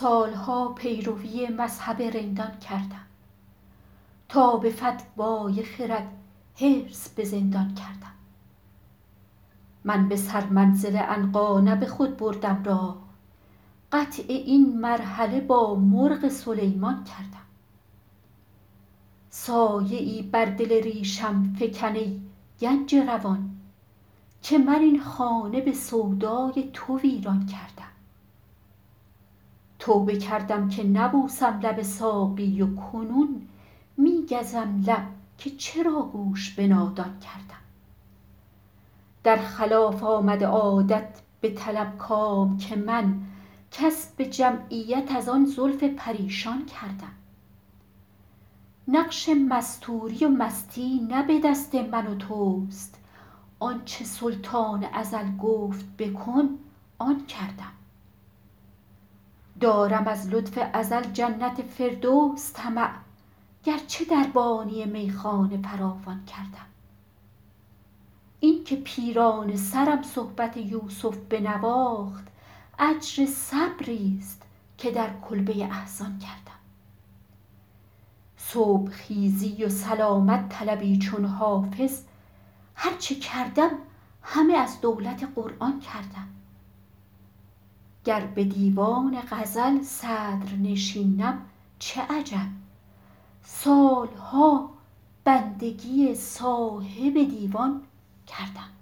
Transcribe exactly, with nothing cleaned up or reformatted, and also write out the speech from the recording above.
سالها پیروی مذهب رندان کردم، تا به فتوای خرد حرص به زندان کردم. من به سر منزل عنقا نه به خود بردم راه، قطع این مرحله با مرغ سلیمان کردم. سایه ای بر دل ریشم فکن ای گنج روان، که من این خانه به سودای تو ویران کردم. توبه کردم که نبوسم لب ساقی، و کنون می گزم لب که چرا گوش به نادان کردم. در خلاف آمده عادت به طلب کام، که من کسب جمعیت از آن زلف پریشان کردم. نقش مستوری و مستی نه به دست من و توست، آنچه سلطان ازل گفت بکن آن کردم. دارم از لطف ازل جنت فردوس طمع، گرچه در بانی میخانه فراوان کردم. این که پیرانه سرم صحبت یوسف بنواخت، اجر صبریست که در کلبه احزان کردم. صبح خیزی و سلامت طلبی چون حافظ، هرچه کردم همه از دولت قرآن کردم. گر به دیوان غزل صدر نشینم چه عجب، سالها بندگی صاحب دیوان کردم.